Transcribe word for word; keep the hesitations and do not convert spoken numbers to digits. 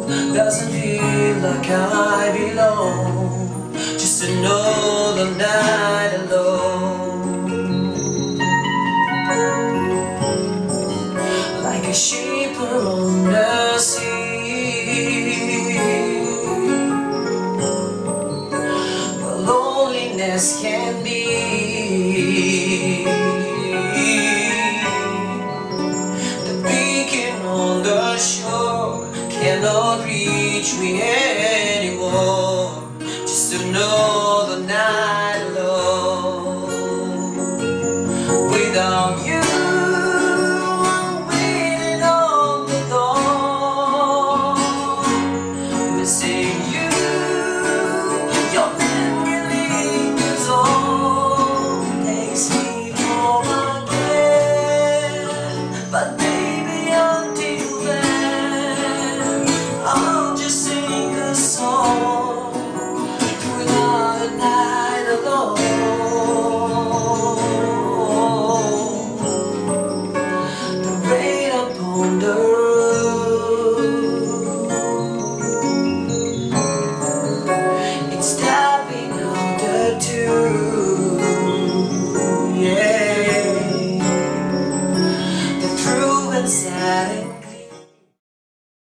doesn't feel like I belong. Just another night alone, like a ship on the sea. The loneliness can be. The beacon on the shore cannot reach me anymore. Just another night alone, without